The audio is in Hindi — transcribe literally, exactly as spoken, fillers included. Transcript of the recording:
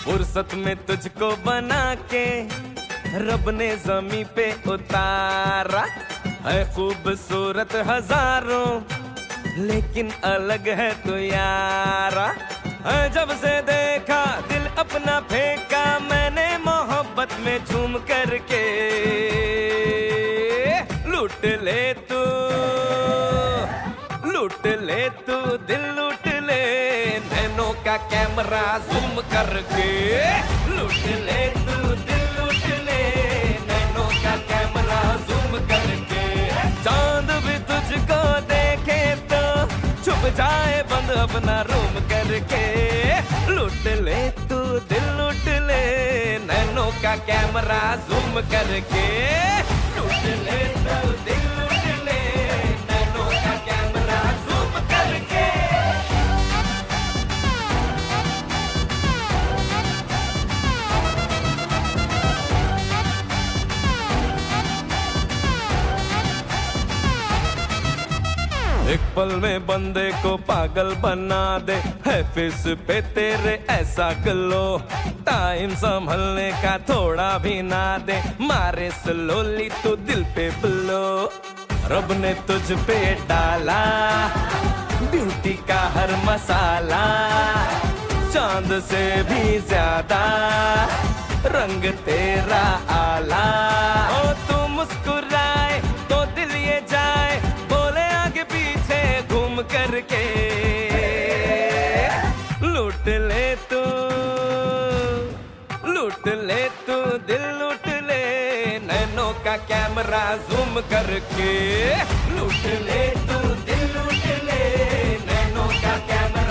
फुर्सत में तुझको बना के रब ने जमी पे उतारा है, खूबसूरत हजारों लेकिन अलग है तू यारा। जब से देखा दिल अपना फेंका मैंने मोहब्बत में झूम करके। लूट ले तू लूट ले तू दिल लूट ले, नैनों का कैमरा जूम करके। लूट ले तू दिल लूट ले, नैनों का कैमरा जूम करके। चांद भी तुझको देखे तो छुप जाए बंद अपना रूम करके। लूट ले तू दिल लूट ले, नैनों का कैमरा जूम करके। लूट ले तू दिल लूट ले, नैनों का कैमरा जूम करके। एक पल में बंदे को पागल बना दे है फेस पे तेरे ऐसा ग्लो। टाइम संभलने का थोड़ा भी ना दे, मारे स्लोली तू दिल पे ब्लो। रब ने तुझ पे डाला ब्यूटी का हर मसाला, चांद से भी ज्यादा रंग तेरा आला। ओ तू मुस्कुराए तो दिल ये जाए, बोले आगे पीछे घूम करके। लूट ले तू लूट ले तू दिल लूट ले, नैनों का कैमरा जूम करके। लूट ले तू दिल लूट ले, नैनों का कैमरा